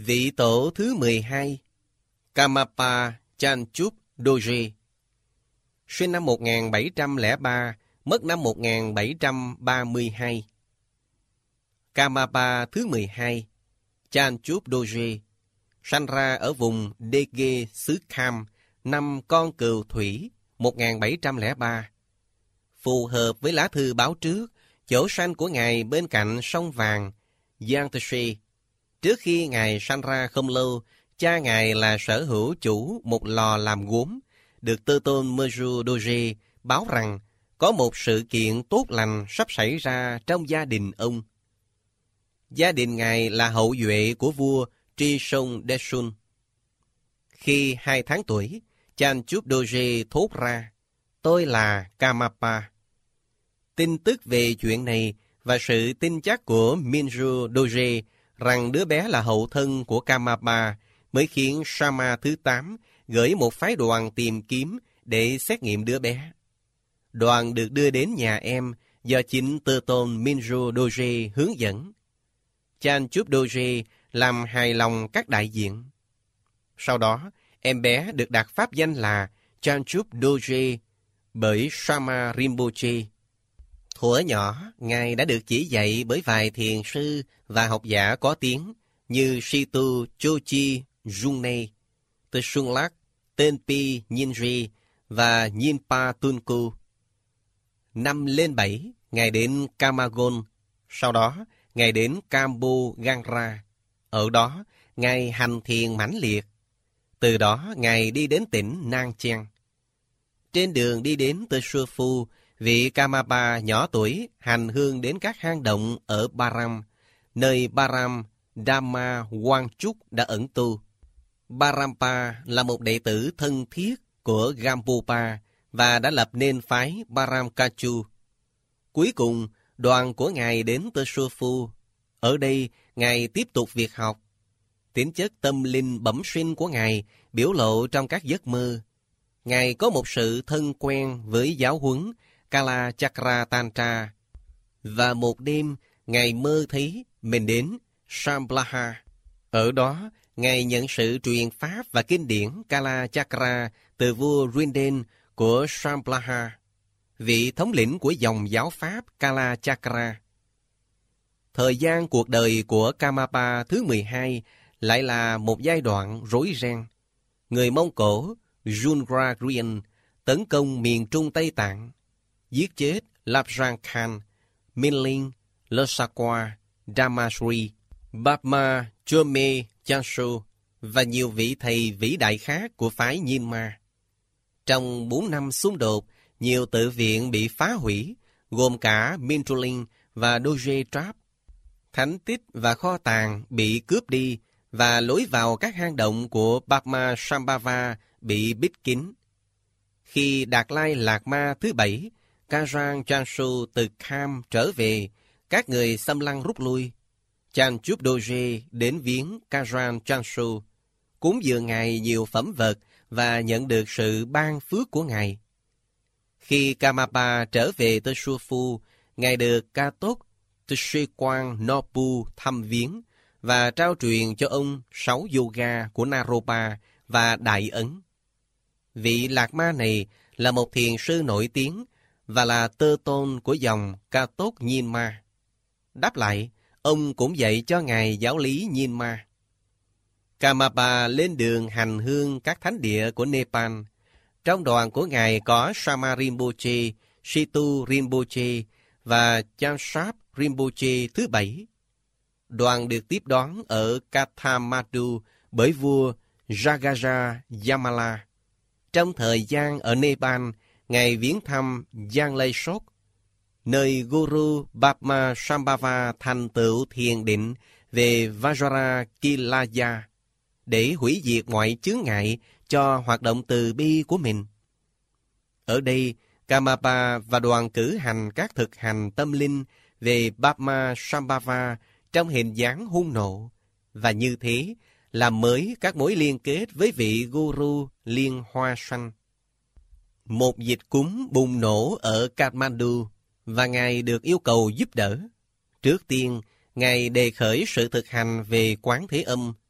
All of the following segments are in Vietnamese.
Vị tổ thứ 12, Karmapa Chanchup Dorje, sinh năm 1703, mất năm 1732. Karmapa thứ 12, Chanchup Dorje, sanh ra ở vùng Dege xứ Kham, năm Con Cừu Thủy, 1703. Phù hợp với lá thư báo trước, chỗ sanh của Ngài bên cạnh sông vàng Yangtze. Trước khi Ngài sanh ra không lâu, cha Ngài là sở hữu chủ một lò làm gốm, được Tơ Tôn Meju Dorje báo rằng có một sự kiện tốt lành sắp xảy ra trong gia đình ông. Gia đình Ngài là hậu duệ của vua Trishon Desun. Khi 2 tháng tuổi, Chanchup Dorje thốt ra, tôi là Karmapa. Tin tức về chuyện này và sự tin chắc của Minju Dorje rằng đứa bé là hậu thân của Karmapa mới khiến Sama thứ 8 gửi một phái đoàn tìm kiếm để xét nghiệm đứa bé. Đoàn được đưa đến nhà em do chính Tơ Tôn Minju Dorje hướng dẫn. Chanchup Dorje làm hài lòng các đại diện. Sau đó, em bé được đặt pháp danh là Chanchup Dorje bởi Sama Rinpoche. Thuở nhỏ, Ngài đã được chỉ dạy bởi vài thiền sư và học giả có tiếng như Situ Chochi Jungne, Tshunlak, Tenpi Nyingri và Nyingpa Tunku. Năm lên 7, Ngài đến Kamagon, sau đó Ngài đến Kambo Gangra. Ở đó, Ngài hành thiền mãnh liệt. Từ đó, Ngài đi đến tỉnh Nang Cheng. Trên đường đi đến Tơ Sua Phu, vị Karmapa nhỏ tuổi hành hương đến các hang động ở Baram, nơi Baram Dhamma Wangchuk đã ẩn tu. Barampa là một đệ tử thân thiết của Gampopa và đã lập nên phái Baramkachu. Cuối cùng, đoàn của Ngài đến Tơ Sua Phu. Ở đây, Ngài tiếp tục việc học. Tính chất tâm linh bẩm sinh của Ngài biểu lộ trong các giấc mơ. Ngài có một sự thân quen với giáo huấn Kala Chakra Tantra. Và một đêm, Ngài mơ thấy mình đến Shambhala. Ở đó, Ngài nhận sự truyền pháp và kinh điển Kala Chakra từ vua Rinden của Shambhala, vị thống lĩnh của dòng giáo pháp Kala Chakra. Thời gian cuộc đời của Karmapa thứ 12 lại là một giai đoạn rối ren. Người Mông Cổ Jungragrian tấn công miền Trung Tây Tạng, giết chết Lapjang Khan, Minling, Losakwa, Damasri, Babma Chome Chanso và nhiều vị thầy vĩ đại khác của phái Nyingma. Trong 4 năm xung đột, nhiều tự viện bị phá hủy, gồm cả Mintuling và Dorje Trap. Thánh tích và kho tàng bị cướp đi và lối vào các hang động của Padma Sambhava bị bít kín. Khi Đạt Lai Lạt Ma thứ 7, Kajang Chansu từ Kham trở về, các người xâm lăng rút lui. Chanchup Dorje đến viếng Kajang Chansu, cúng dường Ngài nhiều phẩm vật và nhận được sự ban phước của Ngài. Khi Karmapa trở về Tơ Sua Phu, Ngài được Ca Tốt Tshê Quang Nopu thăm viếng và trao truyền cho ông 6 yoga của Naropa và Đại Ấn. Vị Lạc Ma này là một thiền sư nổi tiếng và là tơ tôn của dòng Ca Tốt Nyingma. Đáp lại, ông cũng dạy cho Ngài giáo lý Nyingma. Karmapa lên đường hành hương các thánh địa của Nepal. Trong đoàn của Ngài có Sama Rinpoche, Situ Rinpoche và Chansap Rinpoche thứ 7. Đoàn được tiếp đón ở Kathmandu bởi vua Jagaja Yamala. Trong thời gian ở Nepal, Ngài viếng thăm Janglei Sok, nơi Guru Padma Sambhava thành tựu thiền định về Vajrakilaya, để hủy diệt mọi chướng ngại cho hoạt động từ bi của mình. Ở đây, Karmapa và đoàn cử hành các thực hành tâm linh về Padma Sambhava trong hình dáng hung nộ, và như thế làm mới các mối liên kết với vị Guru Liên Hoa Sanh. Một dịch cúng bùng nổ ở Kathmandu và Ngài được yêu cầu giúp đỡ. Trước tiên, Ngài đề khởi sự thực hành về Quán Thế Âm.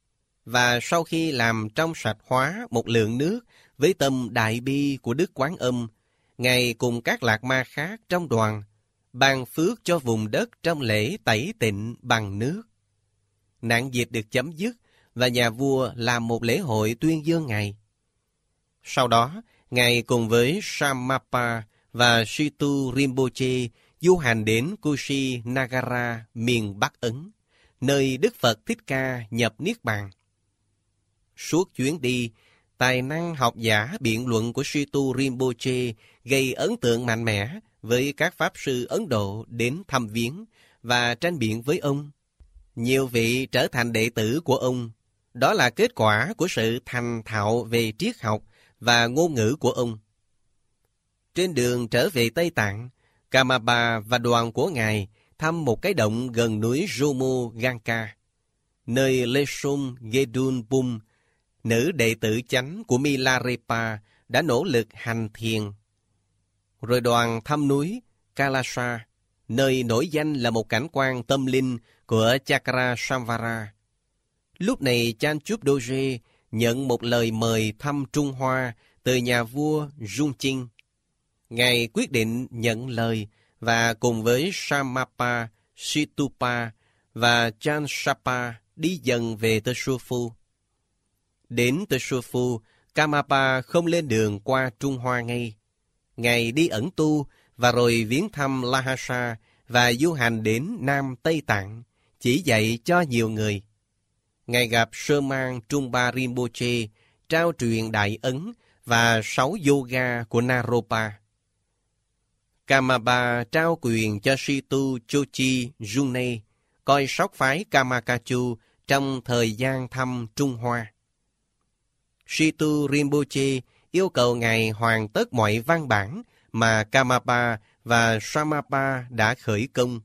Và sau khi làm trong sạch hóa một lượng nước với tâm đại bi của Đức Quán Âm, Ngài cùng các lạc ma khác trong đoàn ban phước cho vùng đất trong lễ tẩy tịnh bằng nước. Nạn dịch được chấm dứt và nhà vua làm một lễ hội tuyên dương Ngài. Sau đó, Ngài cùng với Shammapa và Situ Rinpoche du hành đến Kushinagara, miền Bắc Ấn, nơi Đức Phật Thích Ca nhập Niết Bàn. Suốt chuyến đi, tài năng học giả biện luận của Situ Rinpoche gây ấn tượng mạnh mẽ với các pháp sư Ấn Độ đến thăm viếng và tranh biện với ông. Nhiều vị trở thành đệ tử của ông. Đó là kết quả của sự thành thạo về triết học và ngôn ngữ của ông. Trên đường trở về Tây Tạng, Karmapa và đoàn của Ngài thăm một cái động gần núi Jomo Gangka, nơi Lesung Gedunpum, nữ đệ tử chánh của Milarepa, đã nỗ lực hành thiền. Rồi đoàn thăm núi Kalasa, nơi nổi danh là một cảnh quan tâm linh của Chakrasamvara. Lúc này Chanchup Doje nhận một lời mời thăm Trung Hoa từ nhà vua Junqing. Ngài quyết định nhận lời và cùng với Shammapa, Situpa và Chansapa đi dần về Tesufu. Đến Tesufu, Karmapa không lên đường qua Trung Hoa ngay. Ngài đi ẩn tu và rồi viếng thăm Lhasa và du hành đến Nam Tây Tạng, chỉ dạy cho nhiều người. Ngài gặp Sơ Mang Trungpa Rinpoche, trao truyền Đại Ấn và 6 yoga của Naropa. Karmapa trao quyền cho Situ Chochi June coi sóc phái Kamakachu trong thời gian thăm Trung Hoa. Situ Rinpoche yêu cầu Ngài hoàn tất mọi văn bản mà Karmapa và Shammapa đã khởi công.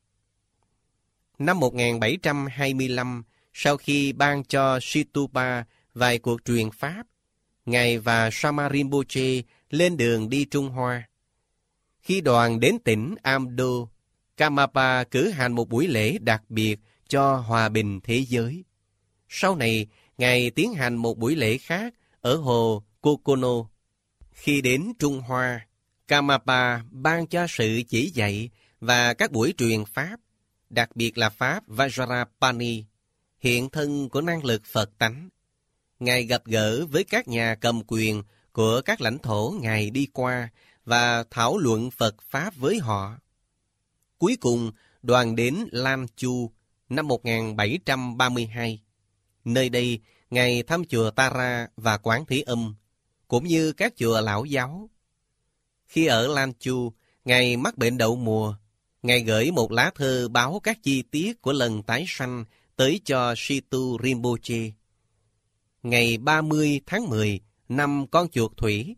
Năm 1725, sau khi ban cho Situpa vài cuộc truyền pháp, Ngài và Sama Rinpoche lên đường đi Trung Hoa. Khi đoàn đến tỉnh Amdo, Karmapa cử hành một buổi lễ đặc biệt cho hòa bình thế giới. Sau này, Ngài tiến hành một buổi lễ khác ở hồ Kokono. Khi đến Trung Hoa, Karmapa ban cho sự chỉ dạy và các buổi truyền pháp, đặc biệt là pháp Vajrapani, hiện thân của năng lực Phật tánh. Ngài gặp gỡ với các nhà cầm quyền của các lãnh thổ Ngài đi qua và thảo luận Phật Pháp với họ. Cuối cùng, đoàn đến Lan Chu năm 1732. Nơi đây, Ngài thăm chùa Tara và Quán Thế Âm, cũng như các chùa lão giáo. Khi ở Lan Chu, Ngài mắc bệnh đậu mùa. Ngài gửi một lá thơ báo các chi tiết của lần tái sanh tới cho Situ Rinpoche. Ngày 30 tháng 10 năm Con Chuột Thủy,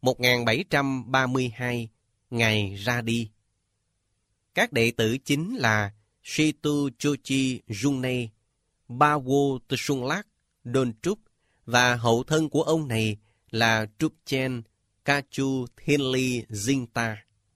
1732, Ngài ra đi. Các đệ tử chính là Situ Chochi June, Bawo Tsunlak, Don Trúc và hậu thân của ông này là Trúc-chen Kachu Thiên-li Zinta.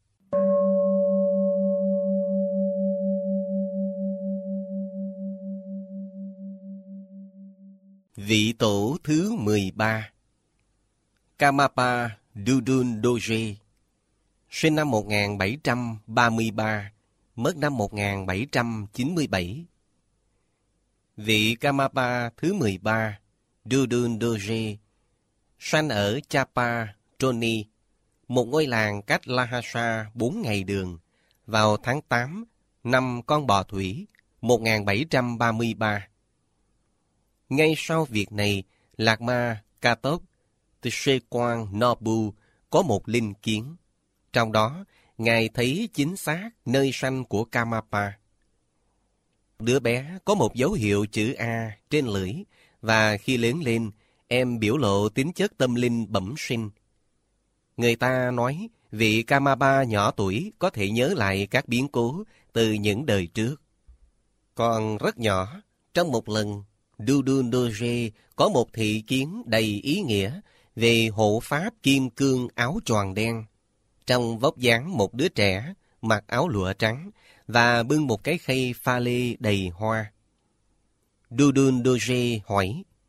Vị tổ thứ 13, Karmapa Dudun Doje, sinh năm 1733, mất năm 1797. Vị Karmapa thứ 13, Dudun Doje, sanh ở Chapa, Troni, một ngôi làng cách Lhasa 4 ngày đường, vào tháng 8 năm Con Bò Thủy, 1733. Ngay sau việc này, Lạc Ma Katok Tsequang Nobu có một linh kiến. Trong đó, Ngài thấy chính xác nơi sanh của Karmapa. Đứa bé có một dấu hiệu chữ A trên lưỡi, và khi lớn lên, em biểu lộ tính chất tâm linh bẩm sinh. Người ta nói vị Karmapa nhỏ tuổi có thể nhớ lại các biến cố từ những đời trước. Còn rất nhỏ, trong một lần, Dudun Doje có một thị kiến đầy ý nghĩa về hộ pháp kim cương áo choàng đen, trong vóc dáng một đứa trẻ mặc áo lụa trắng và bưng một cái khay pha lê đầy hoa. Dudun Doje hỏi,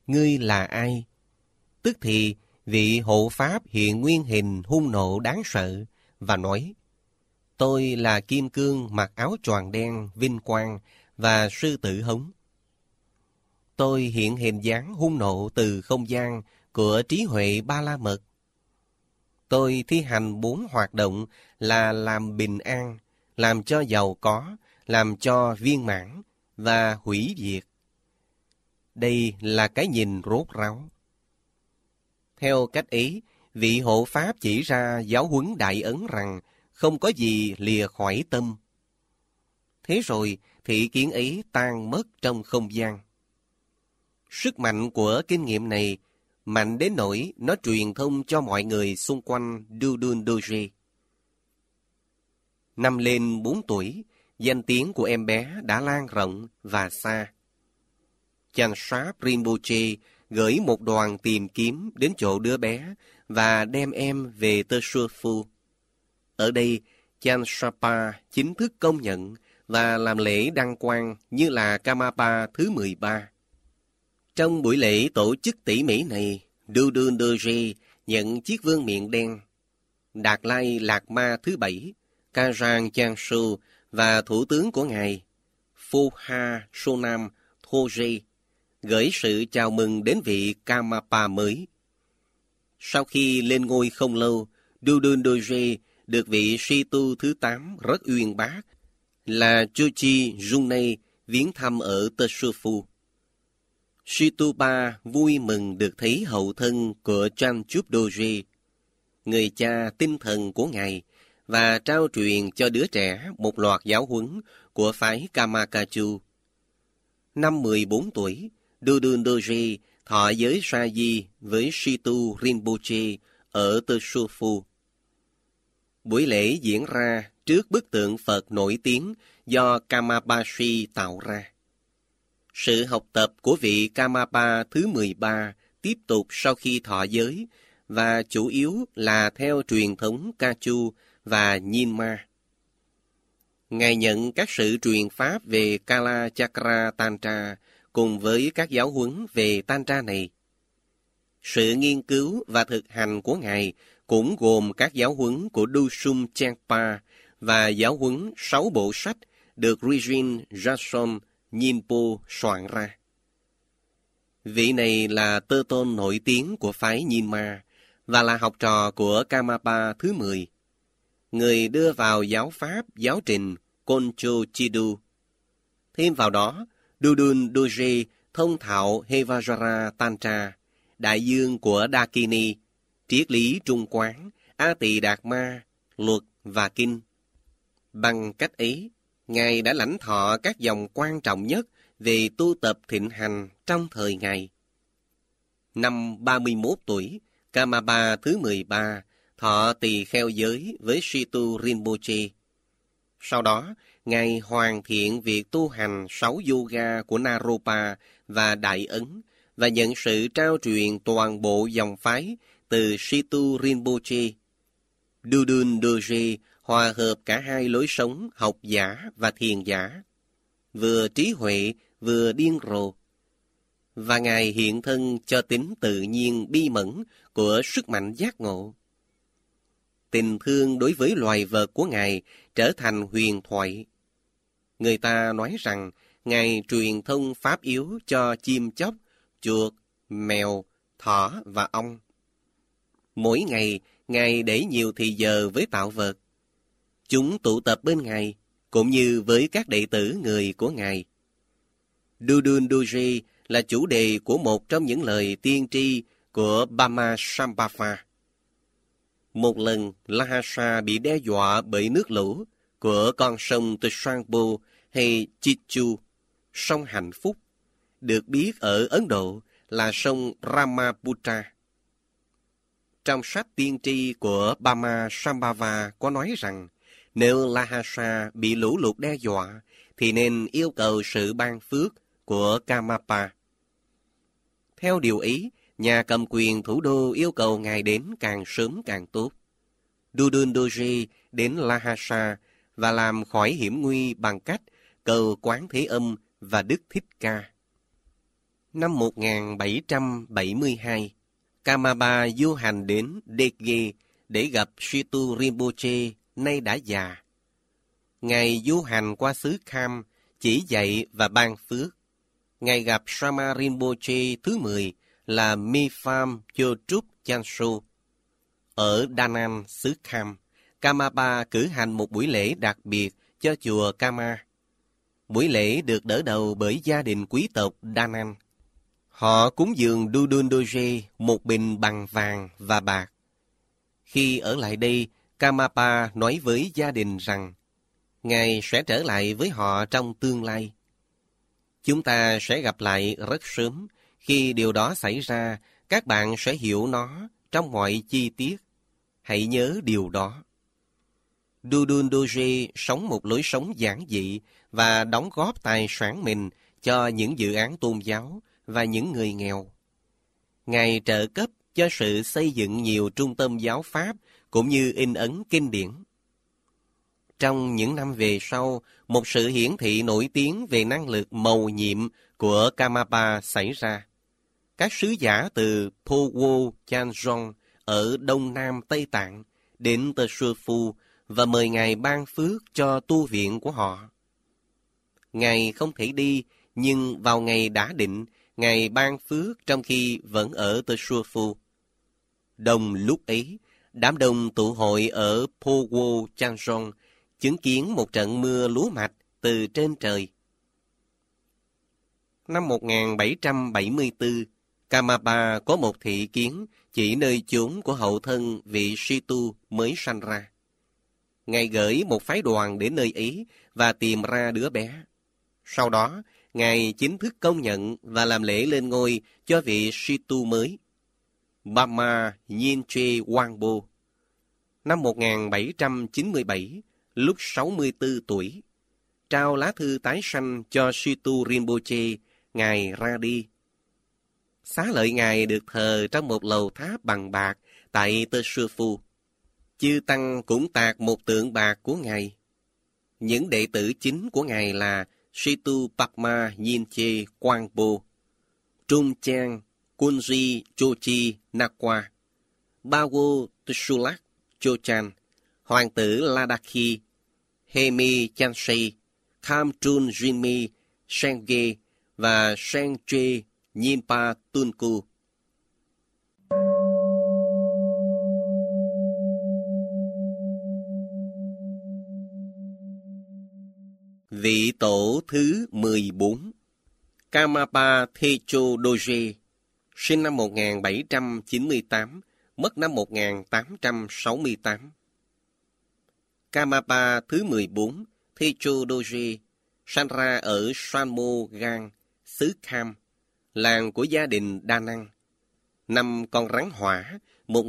ngươi là ai? Tức thì vị hộ pháp hiện nguyên hình hung nộ đáng sợ và nói, tôi là kim cương mặc áo choàng đen vinh quang và sư tử hống. Tôi hiện hình dáng hung nộ từ không gian của trí huệ Ba La Mật. Tôi thi hành 4 hoạt động là làm bình an, làm cho giàu có, làm cho viên mãn và hủy diệt. Đây là cái nhìn rốt ráo. Theo cách ấy, vị hộ pháp chỉ ra giáo huấn Đại Ấn rằng không có gì lìa khỏi tâm. Thế rồi, thị kiến ấy tan mất trong không gian. Sức mạnh của kinh nghiệm này mạnh đến nỗi nó truyền thông cho mọi người xung quanh Dudun Doji. Năm lên 4 tuổi, danh tiếng của em bé đã lan rộng và xa. Chansap Rinpoche gửi một đoàn tìm kiếm đến chỗ đứa bé và đem em về Tơ Sua Phu. Ở đây, Chansapa chính thức công nhận và làm lễ đăng quang như là Karmapa thứ 13. Trong buổi lễ tổ chức tỉ mỉ này, Dudun Doji nhận chiếc vương miện đen. Đạt Lai Lạt Ma thứ 7, Kajang Changsu và thủ tướng của ngài, Phoha Sonam Thoje, gửi sự chào mừng đến vị Karmapa mới. Sau khi lên ngôi không lâu, Dudun Doji được vị si tu thứ 8 rất uyên bác là Chochi Junei viếng thăm ở Tơ Sua Phu. Situpa vui mừng được thấy hậu thân của Chanchup Doji, người cha tinh thần của ngài, và trao truyền cho đứa trẻ một loạt giáo huấn của phái Kamakachu. Năm 14 tuổi, Dudun Doji thọ giới sa di với Situ Rinpoche ở Tơ Sua Phu. Buổi lễ diễn ra trước bức tượng Phật nổi tiếng do Kamabashi tạo ra. Sự học tập của vị Karmapa thứ 13 tiếp tục sau khi thọ giới và chủ yếu là theo truyền thống Kachu và Nyingma. Ngài nhận các sự truyền pháp về Kala Chakra Tantra cùng với các giáo huấn về Tantra này. Sự nghiên cứu và thực hành của Ngài cũng gồm các giáo huấn của Dusum Changpa và giáo huấn 6 bộ sách được Rijin Jason Nyingpo soạn ra. Vị này là tơ tôn nổi tiếng của phái Nyingma và là học trò của Karmapa thứ 10, người đưa vào giáo pháp giáo trình Koncho Chidu. Thêm vào đó, Dudun Doji thông thạo Hevajra Tantra, đại dương của Dakini, triết lý trung quán, A Tỳ Đạt Ma, luật và kinh. Bằng cách ấy, Ngài đã lãnh thọ các dòng quan trọng nhất về tu tập thịnh hành trong thời Ngài. Năm 31 tuổi, Karmapa thứ 13 thọ tỳ kheo giới với Situ Rinpoche. Sau đó, Ngài hoàn thiện việc tu hành 6 yoga của Naropa và Đại Ấn và nhận sự trao truyền toàn bộ dòng phái từ Situ Rinpoche. Dudun Doji hòa hợp cả hai lối sống học giả và thiền giả, vừa trí huệ vừa điên rồ. Và Ngài hiện thân cho tính tự nhiên bi mẫn của sức mạnh giác ngộ. Tình thương đối với loài vật của Ngài trở thành huyền thoại. Người ta nói rằng Ngài truyền thông pháp yếu cho chim chóc, chuột, mèo, thỏ và ong. Mỗi ngày, Ngài để nhiều thì giờ với tạo vật. Chúng tụ tập bên Ngài, cũng như với các đệ tử người của Ngài. Dudun Doji là chủ đề của một trong những lời tiên tri của Bama Shambhava. Một lần, Lhasa bị đe dọa bởi nước lũ của con sông Tsangpo hay Chichu, sông hạnh phúc, được biết ở Ấn Độ là sông Brahmaputra. Trong sách tiên tri của Bama Shambhava có nói rằng, nếu Lhasa bị lũ lụt đe dọa, thì nên yêu cầu sự ban phước của Karmapa. Theo điều ý, nhà cầm quyền thủ đô yêu cầu Ngài đến càng sớm càng tốt. Dudun Doji đến Lhasa và làm khỏi hiểm nguy bằng cách cầu Quán Thế Âm và Đức Thích Ca. Năm 1772, Karmapa du hành đến Dege để gặp Shitu Rinpoche nay đã già. Ngài du hành qua xứ Kham, chỉ dạy và ban phước. Ngài gặp Sama Rinpoche thứ 10 là Mipham Chotrúc Chanso. Ở Da Nang, xứ Kham, Karmapa cử hành một buổi lễ đặc biệt cho chùa Kama. Buổi lễ được đỡ đầu bởi gia đình quý tộc Da Nang. Họ cúng dường Dudun Doje một bình bằng vàng và bạc. Khi ở lại đây, Karmapa nói với gia đình rằng Ngài sẽ trở lại với họ trong tương lai. Chúng ta sẽ gặp lại rất sớm. Khi điều đó xảy ra, các bạn sẽ hiểu nó trong mọi chi tiết. Hãy nhớ điều đó. Dudun Doje sống một lối sống giản dị và đóng góp tài sản mình cho những dự án tôn giáo và những người nghèo. Ngài trợ cấp cho sự xây dựng nhiều trung tâm giáo pháp cũng như in ấn kinh điển. Trong những năm về sau, một sự hiển thị nổi tiếng về năng lực mầu nhiệm của Karmapa xảy ra. Các sứ giả từ Powo Chanjong ở Đông Nam Tây Tạng đến Tơ Sơ Phu và mời Ngài ban phước cho tu viện của họ. Ngài không thể đi, nhưng vào ngày đã định, Ngài ban phước trong khi vẫn ở Tơ Sơ Phu. Đồng lúc ấy, đám đông tụ hội ở Powo Chanjong chứng kiến một trận mưa lúa mạch từ trên trời. Năm 1774, Karmapa có một thị kiến chỉ nơi chốn của hậu thân vị Shitu mới sanh ra. Ngài gửi một phái đoàn đến nơi ấy và tìm ra đứa bé. Sau đó, Ngài chính thức công nhận và làm lễ lên ngôi cho vị Shitu mới, Bama Nyingche Wangpo. Năm 1797, lúc 64 tuổi, trao lá thư tái sanh cho Shitu Rinpoche, Ngài ra đi. Xá lợi Ngài được thờ trong một lầu tháp bằng bạc tại Tơ Sơ Phu. Chư Tăng cũng tạc một tượng bạc của Ngài. Những đệ tử chính của Ngài là Shitu Padma Nyingche Wangpo, Trung Chang Kunji Chochi Nakwa, Bawo Tsulak Chochan, Hoàng tử Ladakhi, Hemi Chansei, Khamtrun Jinmi Sengye và Sengche Nyimpa Tunku. Vị tổ thứ 14, Karmapa Thecho Doje, sinh năm 1798, mất năm 1868. Karmapa thứ 14, Thecho Doje, sanh ra ở Sanmo Gang, xứ Kham, làng của gia đình Da Nang. Năm con rắn hỏa,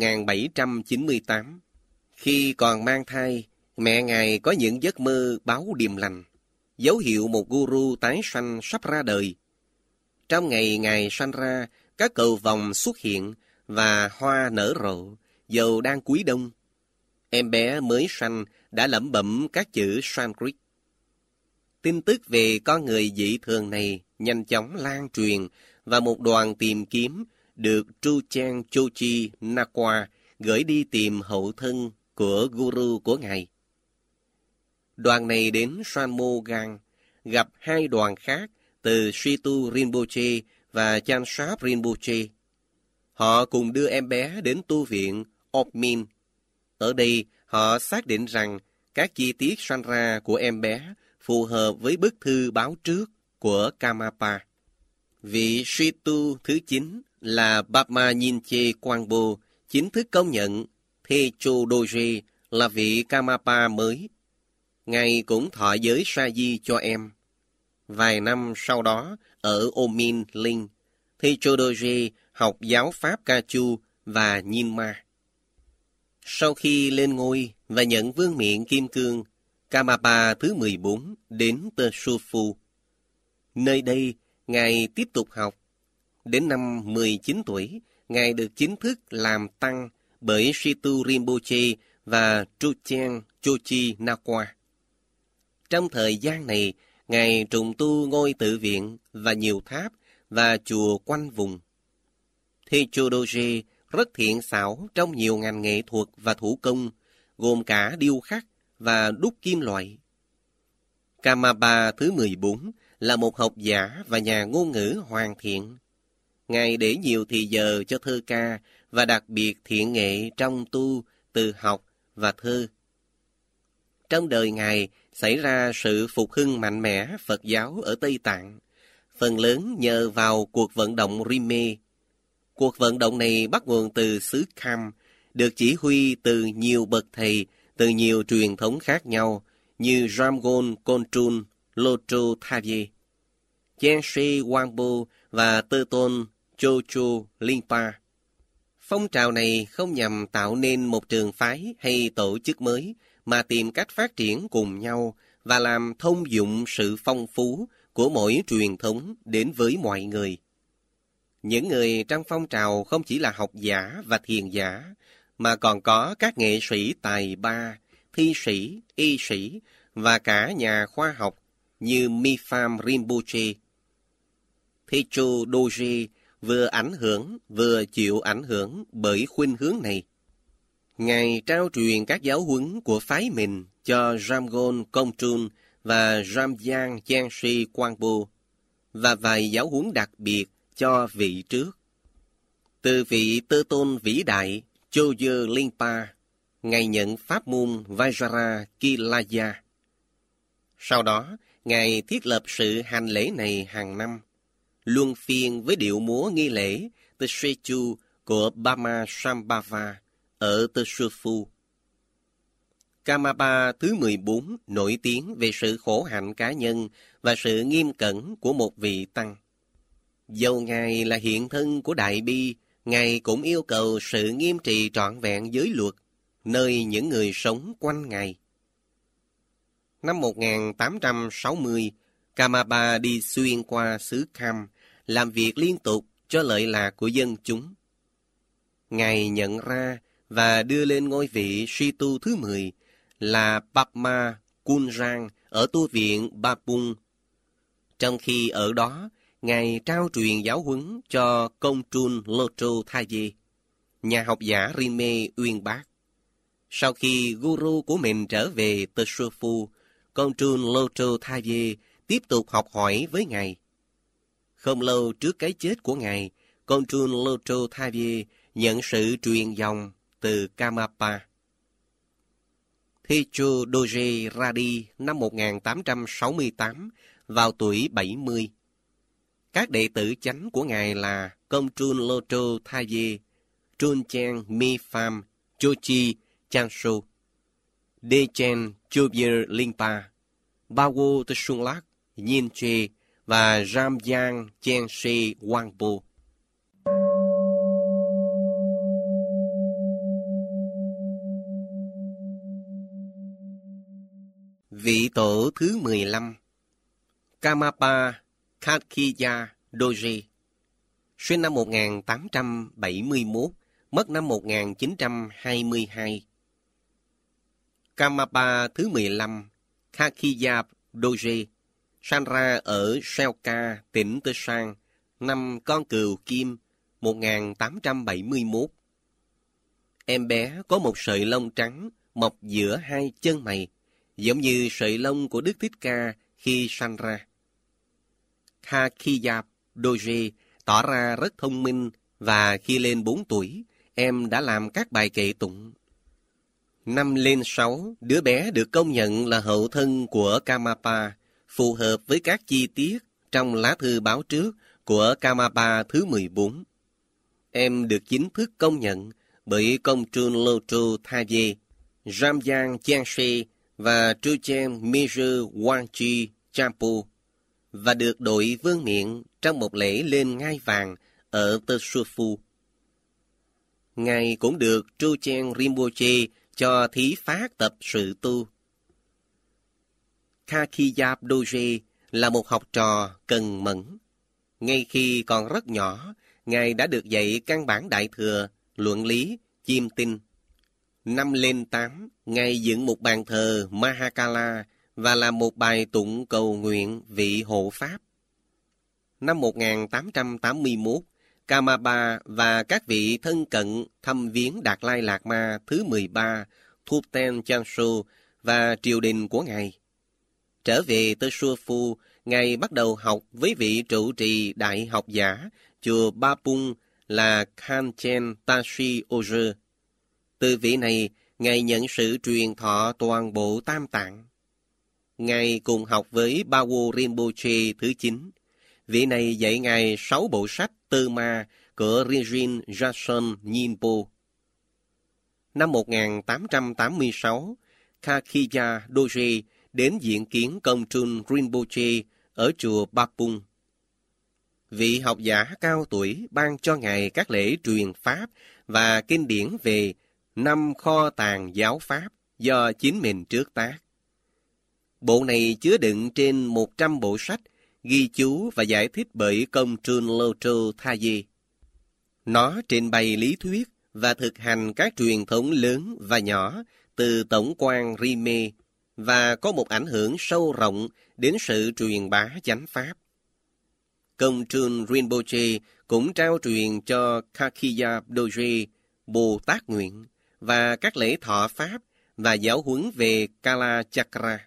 1798. Khi còn mang thai, mẹ Ngài có những giấc mơ báo điềm lành, dấu hiệu một guru tái sanh sắp ra đời. Trong ngày Ngài sanh ra, các cầu vồng xuất hiện và hoa nở rộ, dầu đang cuối đông. Em bé mới sanh đã lẩm bẩm các chữ Sanskrit. Tin tức về con người dị thường này nhanh chóng lan truyền và một đoàn tìm kiếm được Truchen Chochi Nakwa gửi đi tìm hậu thân của guru của Ngài. Đoàn này đến Sanmo Gang, gặp hai đoàn khác từ Shitu Rinpoche và Chansap Rinpoche. Họ cùng đưa em bé đến tu viện Okmin. Ở đây, họ xác định rằng các chi tiết sanh ra của em bé phù hợp với bức thư báo trước của Karmapa. Vị Shitu thứ 9 là Padma Nyingche Wangpo chính thức công nhận Thecho Doje là vị Karmapa mới. Ngài cũng thọ giới sa di cho em. Vài năm sau đó, ở Omin Linh, Thecho Doje học giáo pháp Kachu và Nyingma. Sau khi lên ngôi và nhận vương miện kim cương, Karmapa thứ 14 đến Tơ Sơ Phu. Nơi đây, Ngài tiếp tục học. Đến năm 19 tuổi, Ngài được chính thức làm tăng bởi Shitu Rinpoche và Truchen Chochi Nakwa. Trong thời gian này, Ngài trùng tu ngôi tự viện và nhiều tháp và chùa quanh vùng. Thechodoge rất thiện xảo trong nhiều ngành nghệ thuật và thủ công, gồm cả điêu khắc và đúc kim loại. Kamapa thứ 14 là một học giả và nhà ngôn ngữ hoàn thiện. Ngài để nhiều thì giờ cho thơ ca và đặc biệt thiện nghệ trong tu, từ học và thơ. Trong đời Ngài xảy ra sự phục hưng mạnh mẽ Phật giáo ở Tây Tạng, phần lớn nhờ vào cuộc vận động Rime. Cuộc vận động này bắt nguồn từ xứ Kham, được chỉ huy từ nhiều bậc thầy, từ nhiều truyền thống khác nhau, như Ramgon Kontrun, Lotro Thaye, Chense Wangpo và Tơ Tôn Chocho Lingpa. Phong trào này không nhằm tạo nên một trường phái hay tổ chức mới, mà tìm cách phát triển cùng nhau và làm thông dụng sự phong phú của mỗi truyền thống đến với mọi người. Những người trong phong trào không chỉ là học giả và thiền giả, mà còn có các nghệ sĩ tài ba, thi sĩ, y sĩ và cả nhà khoa học như Mipham Rinpoche. Thechodoge vừa ảnh hưởng vừa chịu ảnh hưởng bởi khuynh hướng này. Ngài trao truyền các giáo huấn của phái mình cho Ramgon Kongtrul và Ramgyal Chense Wangpo và vài giáo huấn đặc biệt cho vị trước. Từ vị Tơ Tôn vĩ đại Chogyur Lingpa, Ngài nhận pháp môn Vajra Kilaya. Sau đó, Ngài thiết lập sự hành lễ này hàng năm, luân phiên với điệu múa nghi lễ Tsechu của Bama Sambhava ở Tsufu. Kamapa thứ 14 nổi tiếng về sự khổ hạnh cá nhân và sự nghiêm cẩn của một vị tăng. Dầu Ngài là hiện thân của Đại Bi, Ngài cũng yêu cầu sự nghiêm trì trọn vẹn giới luật, nơi những người sống quanh Ngài. Năm 1860, Kamapa đi xuyên qua xứ Kham, làm việc liên tục cho lợi lạc của dân chúng. Ngài nhận ra và đưa lên ngôi vị suy tu thứ 10 là Padma Kunrang ở tu viện Bapung. Trong khi ở đó, Ngài trao truyền giáo huấn cho Kongtrul Lotro Thaye, nhà học giả Rime uyên bác. Sau khi guru của mình trở về Tsufu, Kongtrul Lotro Thaye tiếp tục học hỏi với Ngài. Không lâu trước cái chết của Ngài, Kongtrul Lotro Thaye nhận sự truyền dòng từ Kamapa. Thechodoge ra đi năm 1868 vào tuổi 70. Các đệ tử chánh của Ngài là Kongtrul Lotro Thaye, Trunchen Mipham, Chochi Chanso, Dechen Chogyur Lingpa, Bawo Tshunlak, Nyingche và Ramgyal Chense Wangpo. Vị tổ thứ 15, Kamapa Khatkiya Doje, sinh năm 1871, mất năm 1922. Kamapa thứ 15, Khatkiya Doje, sinh ra ở Selka, tỉnh Tơ Sang, năm Con Cừu Kim, 1871. Em bé có một sợi lông trắng mọc giữa hai chân mày, giống như sợi lông của Đức Thích Ca khi sanh ra. Khatkiya Doje tỏ ra rất thông minh và khi lên 4 tuổi, em đã làm các bài kệ tụng. Năm lên 6, đứa bé được công nhận là hậu thân của Kamapa, phù hợp với các chi tiết trong lá thư báo trước của Kamapa thứ 14. Em được chính thức công nhận bởi Kongtrul Lotro Thaye, Ramgyal Chense và Trunchen Mirzur Wangchi Champo, và được đội vương miện trong một lễ lên ngai vàng ở Tsufu. Ngài cũng được Trunchen Rinpoche cho thí phát tập sự tu. Khatkiya Doje là một học trò cần mẫn. Ngay khi còn rất nhỏ, Ngài đã được dạy căn bản Đại Thừa, luận lý, chiêm tinh. Năm lên 8, Ngài dựng một bàn thờ Mahakala và làm một bài tụng cầu nguyện vị hộ pháp. Năm 1881, Karmapa và các vị thân cận thăm viếng Đạt Lai Lạt Ma thứ 13, Thupten Changso và triều đình của Ngài. Trở về tới Xua Phu, Ngài bắt đầu học với vị trụ trì đại học giả chùa Ba Pung là Khanchen Tashi Oje. Từ vị này, Ngài nhận sự truyền thọ toàn bộ Tam Tạng. Ngài cùng học với Bawo Rinpoche thứ 9. Vị này dạy Ngài 6 bộ sách Tư Ma của Rinjin Jason Nyingpo. Năm 1886, Kakhiya Doje đến diện kiến Công Trun Rinpoche ở chùa Ba Pung. Vị học giả cao tuổi ban cho Ngài các lễ truyền Pháp và kinh điển về 5 kho tàng giáo Pháp do chính mình trước tác. Bộ này chứa đựng trên 100 bộ sách, ghi chú và giải thích bởi Công Trun Loto Thaye. Nó trình bày lý thuyết và thực hành các truyền thống lớn và nhỏ từ tổng quan Rime và có một ảnh hưởng sâu rộng đến sự truyền bá chánh Pháp. Công Trun Rinpoche cũng trao truyền cho Kakhiya Doje Bồ Tát Nguyện và các lễ thọ Pháp và giáo huấn về Kala Chakra.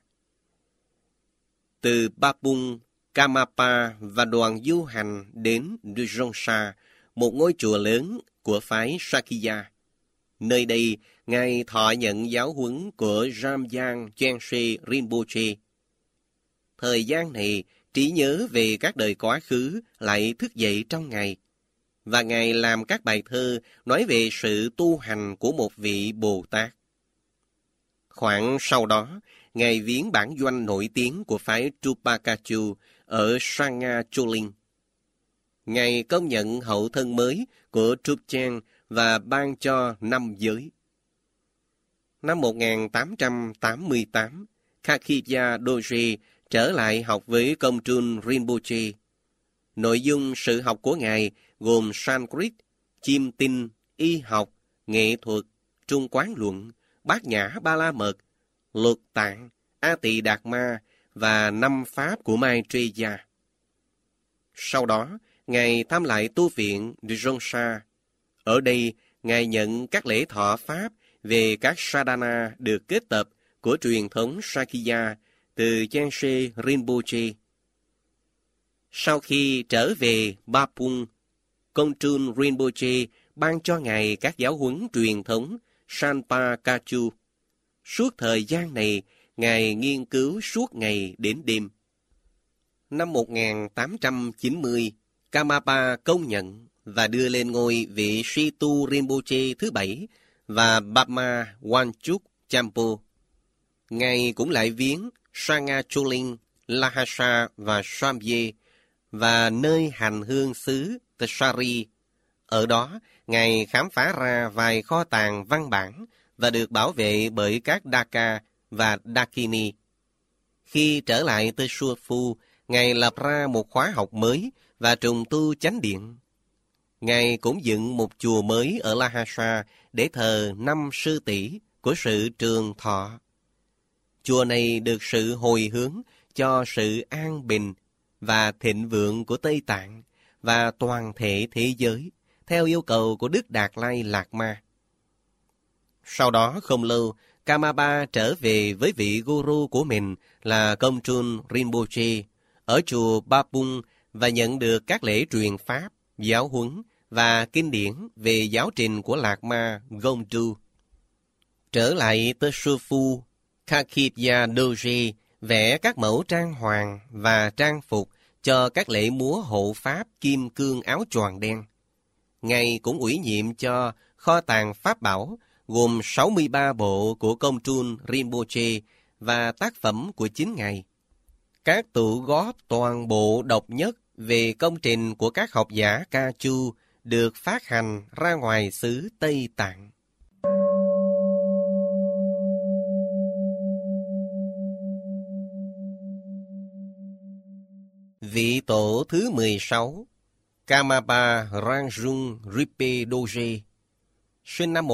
Từ Ba Pung, Karmapa và đoàn du hành đến Dzongsa, một ngôi chùa lớn của phái Sakya. Nơi đây, Ngài thọ nhận giáo huấn của Ramyang Chenshe Rinpoche. Thời gian này, trí nhớ về các đời quá khứ lại thức dậy trong Ngài, và Ngài làm các bài thơ nói về sự tu hành của một vị Bồ Tát. Khoảng sau đó, Ngài viếng bản doanh nổi tiếng của phái Trupakachu ở Sangha Choling. Ngài công nhận hậu thân mới của Trupchen và ban cho 5 giới. Năm 1888, Kakhiya Doje trở lại học với Công Trun Rinpoche. Nội dung sự học của Ngài gồm Sanskrit, chiêm tinh, y học, nghệ thuật, trung quán luận, bát nhã ba la mật, luật tạng, A Tỳ Đạt Ma và 5 pháp của Maitreya. Sau đó, Ngài thăm lại tu viện Dzongsa. Ở đây, Ngài nhận các lễ thọ pháp về các sadhana được kết tập của truyền thống Sakya từ Chenshe Rinpoche. Sau khi trở về Ba Pung, Công Trun Rinpoche ban cho Ngài các giáo huấn truyền thống Sanpa Kachu. Suốt thời gian này, Ngài nghiên cứu suốt ngày đến đêm. Năm 1890, Karmapa công nhận và đưa lên ngôi vị Situ Rinpoche thứ 7 và Bama Wanchuk Champo. Ngài cũng lại viếng Sangha Choling, Lhasa và Samye và nơi hành hương xứ Tsari. Ở đó, Ngài khám phá ra vài kho tàng văn bản và được bảo vệ bởi các Daka và Dakini. Khi trở lại tới Xua Phu, Ngài lập ra một khóa học mới và trùng tu chánh điện. Ngài cũng dựng một chùa mới ở Lhasa để thờ 5 sư tỷ của sự trường thọ. Chùa này được sự hồi hướng cho sự an bình và thịnh vượng của Tây Tạng và toàn thể thế giới, theo yêu cầu của Đức Đạt Lai Lạt Ma. Sau đó không lâu, Karmapa trở về với vị guru của mình là Công Trun Rinpoche ở chùa Ba Pung và nhận được các lễ truyền pháp, giáo huấn và kinh điển về giáo trình của Lạt Ma Gomdu. Trở lại tới Xua Phu, Kakhiya Doje vẽ các mẫu trang hoàng và trang phục cho các lễ múa hộ pháp kim cương áo choàng đen. Ngài cũng ủy nhiệm cho kho tàng pháp bảo gồm 63 bộ của Công Trun Rinpoche và tác phẩm của chính Ngài. Các tụ góp toàn bộ độc nhất về công trình của các học giả Ca Chu được phát hành ra ngoài xứ Tây Tạng. Vị tổ thứ 16, Karmapa Rangjung Ripe Doje, sinh năm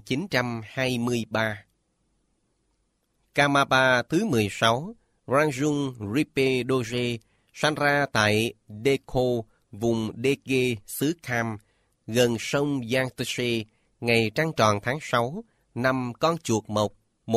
1923. Karmapa thứ 16, Rangjung Ripe Doje, sanh ra tại Dekho, vùng Dege, xứ Kham, gần sông Yangtze, ngày trăng tròn tháng 6, năm Con Chuột Mộc,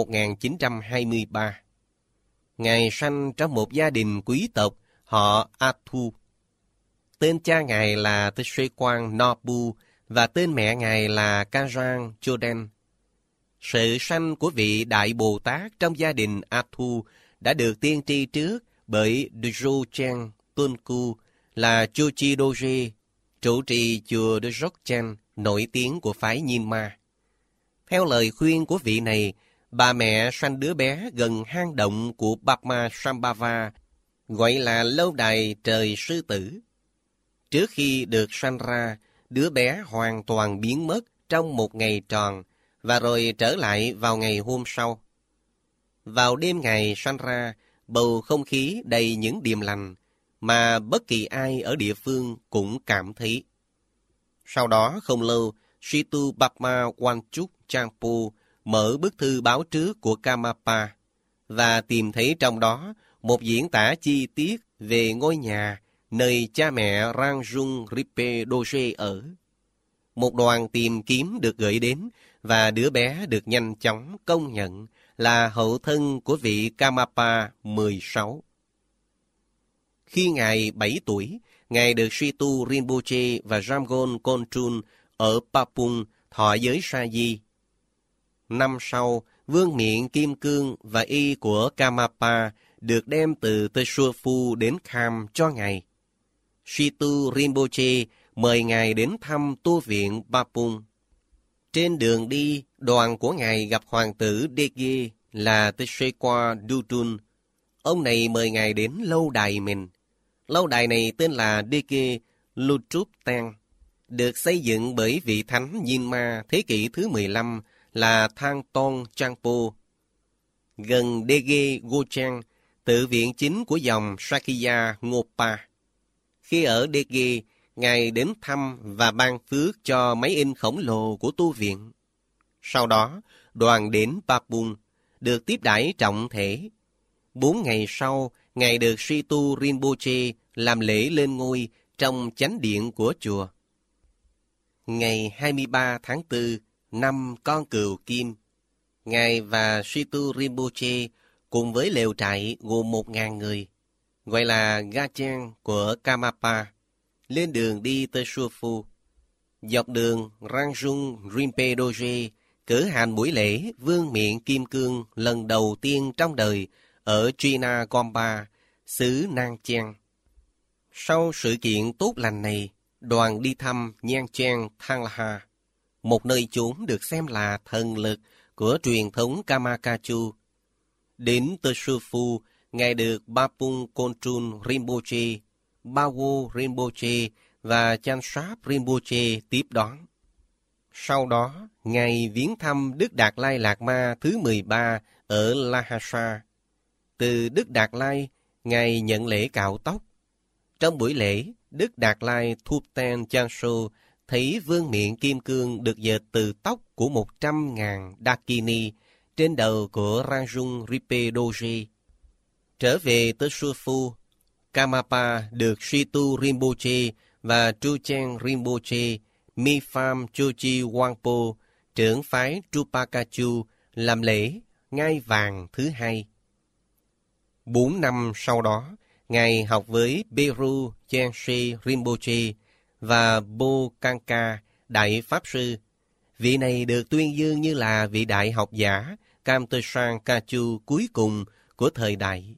1923. Ngài sanh trong một gia đình quý tộc họ Athu. Tên cha ngài là Tsequang Nobu và tên mẹ ngài là Kajang Choden. Sự sanh của vị Đại Bồ Tát trong gia đình Athu đã được tiên tri trước bởi Dzogchen Tunku là Chochi Doje, trụ trì chùa Dzogchen nổi tiếng của phái Nyingma. Theo lời khuyên của vị này, bà mẹ sanh đứa bé gần hang động của Padma Sambhava, gọi là lâu đài trời sư tử. Trước khi được sanh ra, đứa bé hoàn toàn biến mất trong một ngày tròn, và rồi trở lại vào ngày hôm sau. Vào đêm ngày sanh ra, bầu không khí đầy những điềm lành, mà bất kỳ ai ở địa phương cũng cảm thấy. Sau đó không lâu, Situ Padma Wanchuk Champu mở bức thư báo trước của Karmapa và tìm thấy trong đó một diễn tả chi tiết về ngôi nhà nơi cha mẹ Rangjung Ripe Doje ở. Một đoàn tìm kiếm được gửi đến và đứa bé được nhanh chóng công nhận là hậu thân của vị Karmapa 16. Khi ngài 7 tuổi, ngài được Situ Rinpoche và Jamgon Kontrun ở Papung thọ giới sa di. Năm sau, vương miện kim cương và y của Karmapa được đem từ Tesuofu đến Kham cho ngài. Situ Rinpoche mời ngài đến thăm tu viện Papung. Trên đường đi, đoàn của ngài gặp hoàng tử Dege là Tsequang Dutun. Ông này mời ngài đến lâu đài mình. Lâu đài này tên là Dege Lutup Tang, được xây dựng bởi vị thánh Nyingma thế kỷ thứ 15 là Thang Ton Champo. Gần Dege Gochang, tự viện chính của dòng Sakya Ngopa. Khi ở Dege, ngài đến thăm và ban phước cho máy in khổng lồ của tu viện. Sau đó, đoàn đến Papung, được tiếp đãi trọng thể. 4 ngày sau, ngài được Situ Rinpoche làm lễ lên ngôi trong chánh điện của chùa. Ngày 23 tháng 4, năm Con Cừu Kim, ngài và Situ Rinpoche cùng với lều trại gồm 1.000 người, gọi là Gachen của Karmapa, lên đường đi tới Tesuofu. Dọc đường, Rangjung Rinpe Doje cử hành buổi lễ vương miện kim cương lần đầu tiên trong đời ở Trina Gompa, xứ Nang Chen. Sau sự kiện tốt lành này, đoàn đi thăm Nhan Chen Thangla, một nơi chốn được xem là thần lực của truyền thống Kamakachu. Đến Tesuofu, ngài được Bapung Kontrun Rinpoche, Bawo Rinpoche và Chansap Rinpoche tiếp đón. Sau đó, ngài viếng thăm Đức Đạt Lai Lạt Ma thứ 13 ở Lhasa. Từ Đức Đạt Lai, ngài nhận lễ cạo tóc. Trong buổi lễ, Đức Đạt Lai Thupten Chanso thấy vương miện kim cương được dệt từ tóc của 100.000 Dakini trên đầu của Rangjung Ripe Doje. Trở về tới Tesuofu, Karmapa được Situ Rinpoche và Truchen Rinpoche, Mi Pham Chochi Wangpo, trưởng phái Trupakachu, làm lễ ngai vàng thứ 2. 4 năm sau đó, ngài học với Beru Chenshi Rinpoche và Bo Kanka, đại pháp sư. Vị này được tuyên dương như là vị đại học giả Kamtesang Kachu cuối cùng của thời đại.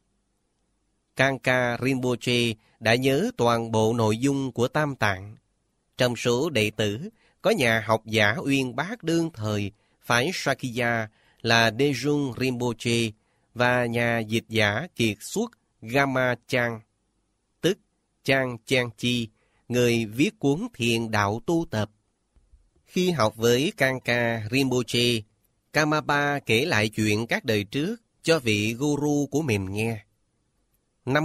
Kanka Rinpoche đã nhớ toàn bộ nội dung của Tam Tạng. Trong số đệ tử, có nhà học giả uyên bác đương thời phái Sakya là Dejung Rinpoche và nhà dịch giả kiệt xuất Gama Chang, tức Chang Chang Chi, người viết cuốn Thiền Đạo Tu Tập. Khi học với Kanka Rinpoche, Karmapa kể lại chuyện các đời trước cho vị guru của mình nghe. Năm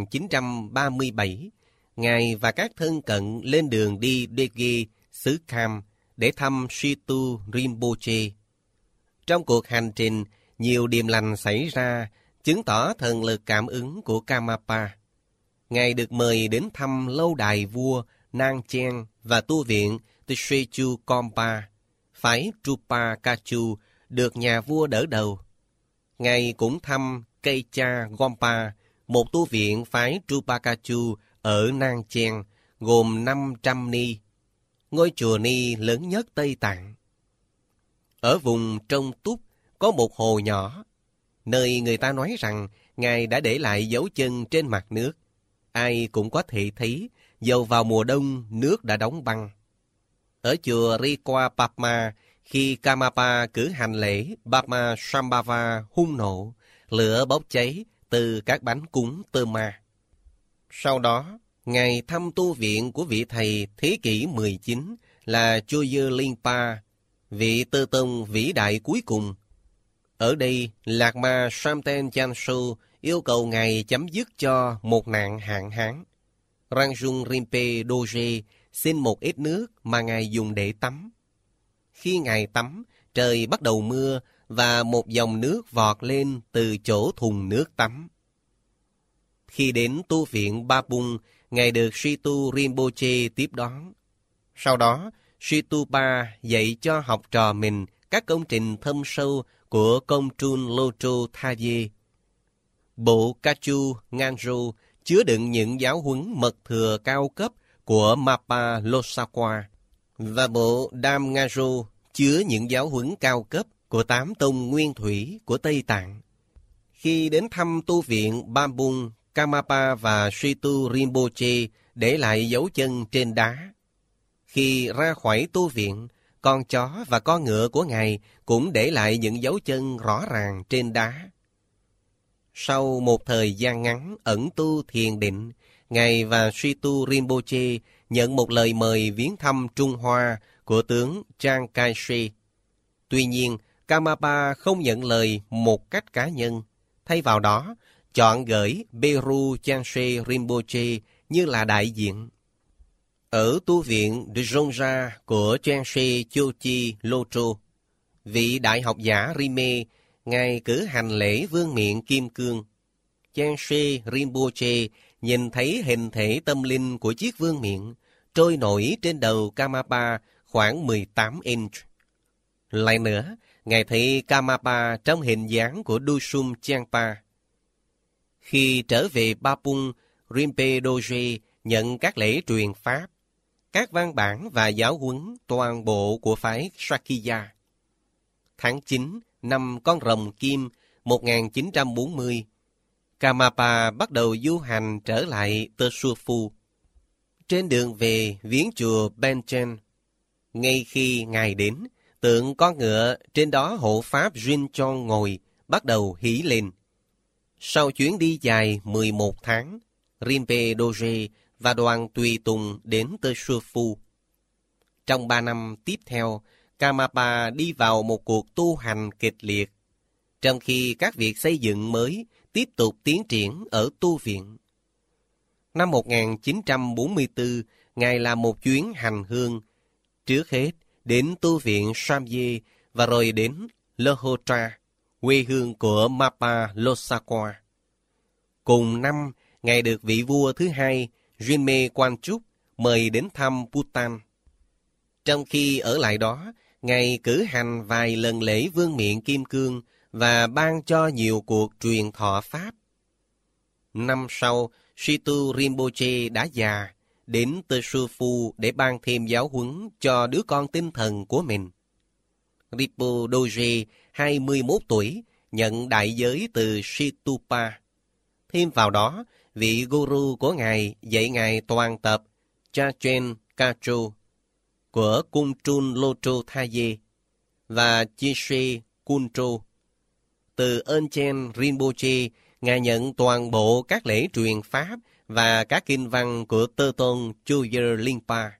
1937, ngài và các thân cận lên đường đi Dege, xứ Kham, để thăm Situ Rinpoche. Trong cuộc hành trình, nhiều điềm lành xảy ra, chứng tỏ thần lực cảm ứng của Karmapa. Ngài được mời đến thăm lâu đài vua Nang Chen và tu viện Tsechu Kompa, phái Trupa Kachu, được nhà vua đỡ đầu. Ngài cũng thăm Keicha Gompa, một tu viện phái Trupa Kachu ở Nang Chen, gồm 500 ni, ngôi chùa ni lớn nhất Tây Tạng. Ở vùng Trong Túc có một hồ nhỏ, nơi người ta nói rằng Ngài đã để lại dấu chân trên mặt nước. Ai cũng có thể thấy, dầu vào mùa đông nước đã đóng băng. Ở chùa Rikwa Padma, khi Karmapa cử hành lễ Padma Sambhava hung nộ, lửa bốc cháy từ các bánh cúng tơ ma. Sau đó, Ngài thăm tu viện của vị thầy thế kỷ 19 là Choya Lingpa, vị Tư Tông vĩ đại cuối cùng. Ở đây, Lạc Ma Samten Chansu yêu cầu Ngài chấm dứt cho một nạn hạn hán. Rangjung Rinpe Doje xin một ít nước mà Ngài dùng để tắm. Khi Ngài tắm, trời bắt đầu mưa và một dòng nước vọt lên từ chỗ thùng nước tắm. Khi đến tu viện Ba Bung, Ngài được Situ Rinpoche tiếp đón. Sau đó, Situpa dạy cho học trò mình các công trình thâm sâu của công Trun Locho Thaye. Bộ Kachu Nganjo chứa đựng những giáo huấn mật thừa cao cấp của Mapa Losakwa, và bộ Dam Nganjo chứa những giáo huấn cao cấp của 8 tông nguyên thủy của Tây Tạng. Khi đến thăm tu viện Bambung, Karmapa và Situ Rinpoche để lại dấu chân trên đá. Khi ra khỏi tu viện, con chó và con ngựa của Ngài cũng để lại những dấu chân rõ ràng trên đá. Sau một thời gian ngắn ẩn tu thiền định, Ngài và Situ Rinpoche nhận một lời mời viếng thăm Trung Hoa của tướng Chiang Kai-shek. Tuy nhiên, Karmapa không nhận lời một cách cá nhân. Thay vào đó, chọn gửi Beru Chanshe Rinpoche như là đại diện. Ở tu viện Dzongja của Chanshe Chochi Locho, vị đại học giả Rime, Ngài cử hành lễ vương miện kim cương. Chanshe Rinpoche nhìn thấy hình thể tâm linh của chiếc vương miện trôi nổi trên đầu Karmapa khoảng 18 inch. Lại nữa, Ngài thấy Karmapa trong hình dáng của Dusum Champa. Khi trở về Ba Pung, Rinpe Doje nhận các lễ truyền pháp, các văn bản và giáo huấn toàn bộ của phái Sakya. Tháng 9 năm Con Rồng Kim 1940, Karmapa bắt đầu du hành trở lại Tesufu. Trên đường về viếng chùa Benchen, ngay khi Ngài đến, tượng con ngựa trên đó hộ pháp Rinchon ngồi bắt đầu hí lên. Sau chuyến đi dài 11 tháng, Rinpe Doje và đoàn tùy tùng đến Tesufu. Trong 3 năm tiếp theo, Karmapa đi vào một cuộc tu hành kịch liệt, trong khi các việc xây dựng mới tiếp tục tiến triển ở tu viện. Năm 1944, Ngài làm một chuyến hành hương, trước hết đến tu viện Samye và rồi đến Lhotra, quê hương của Mapa Losakwa. Cùng năm, Ngài được vị vua thứ hai, Jinme Wanchuk, mời đến thăm Bhutan. Trong khi ở lại đó, Ngài cử hành vài lần lễ vương miện kim cương và ban cho nhiều cuộc truyền thọ pháp. Năm sau, Situ Rinpoche đã già, đến Tesufu để ban thêm giáo huấn cho đứa con tinh thần của mình. Ripo Doje, 21 tuổi, nhận đại giới từ Situpa. Thêm vào đó, vị guru của Ngài dạy Ngài toàn tập Chachen Kacho của Cung Trun Locho Thaye và Chishe Kuncho. Từ Ơn-chen Rinpoche, Ngài nhận toàn bộ các lễ truyền pháp và các kinh văn của Tơ Tôn Choya Lingpa.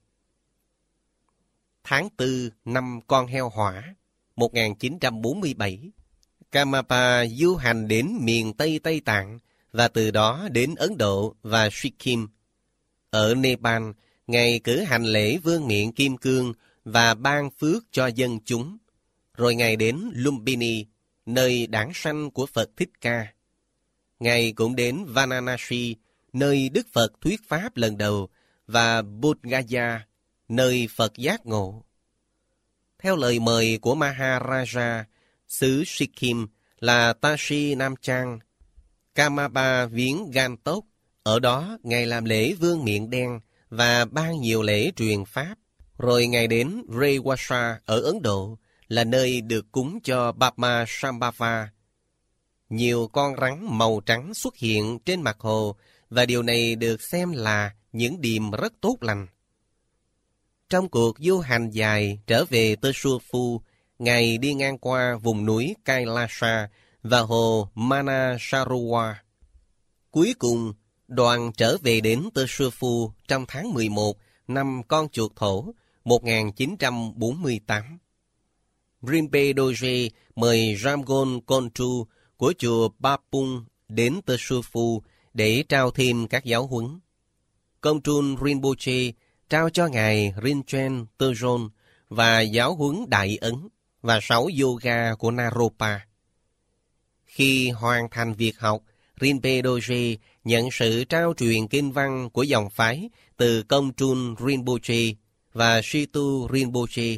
Tháng 4 năm Con Heo Hỏa 1947, Karmapa du hành đến miền Tây Tây Tạng và từ đó đến Ấn Độ và Sikkim. Ở Nepal, Ngài cử hành lễ vương miện kim cương và ban phước cho dân chúng. Rồi Ngài đến Lumbini, nơi đản sanh của Phật Thích Ca. Ngài cũng đến Varanasi, nơi Đức Phật thuyết Pháp lần đầu, và Bodh Gaya, nơi Phật giác ngộ. Theo lời mời của Maharaja, xứ Sikkim là Tashi Namchang, Karmapa viếng Gantok. Ở đó, Ngài làm lễ vương miện đen và ban nhiều lễ truyền Pháp. Rồi Ngài đến Rewasa ở Ấn Độ, là nơi được cúng cho Bhama Sambhava. Nhiều con rắn màu trắng xuất hiện trên mặt hồ, và điều này được xem là những điềm rất tốt lành. Trong cuộc du hành dài trở về Tesufu, Ngài đi ngang qua vùng núi Kailasa và hồ Manasarovar. Cuối cùng, đoàn trở về đến Tesufu trong tháng 11 năm Con Chuột Thổ 1948. Rinpoche Doje mời Ramgon Kontu của chùa Bapung đến Tesufu để trao thêm các giáo huấn. Kontrun Rinpoche trao cho Ngài Rinchen Tezon và giáo huấn Đại Ấn và 6 yoga của Naropa. Khi hoàn thành việc học, Rinpoche Doje nhận sự trao truyền kinh văn của dòng phái từ Kontrun Rinpoche và Shitu Rinpoche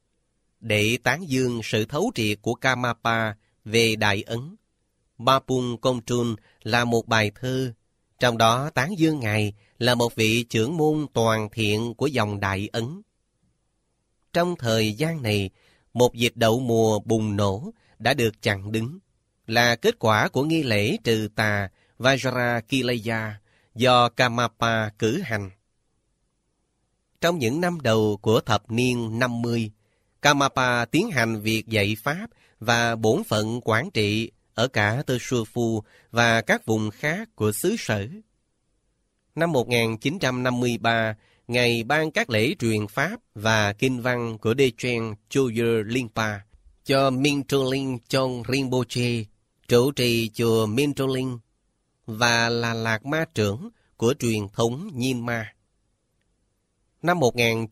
để tán dương sự thấu triệt của Karmapa về Đại Ấn. Bapung Kontrun là một bài thơ, trong đó tán dương Ngài là một vị trưởng môn toàn thiện của dòng Đại Ấn. Trong thời gian này, một dịch đậu mùa bùng nổ đã được chặn đứng, là kết quả của nghi lễ trừ tà Vajrakileya do Karmapa cử hành. Trong những năm đầu của thập niên 50, Karmapa tiến hành việc dạy Pháp và bổn phận quản trị ở cả Tesufu và các vùng khác của xứ sở. Năm 1953, Ngài ban các lễ truyền Pháp và kinh văn của Dechen Choyer Lingpa cho Mintroling Chong Rinpoche, trụ trì chùa Mintroling, và là Lạc Ma trưởng của truyền thống Nyingma. Năm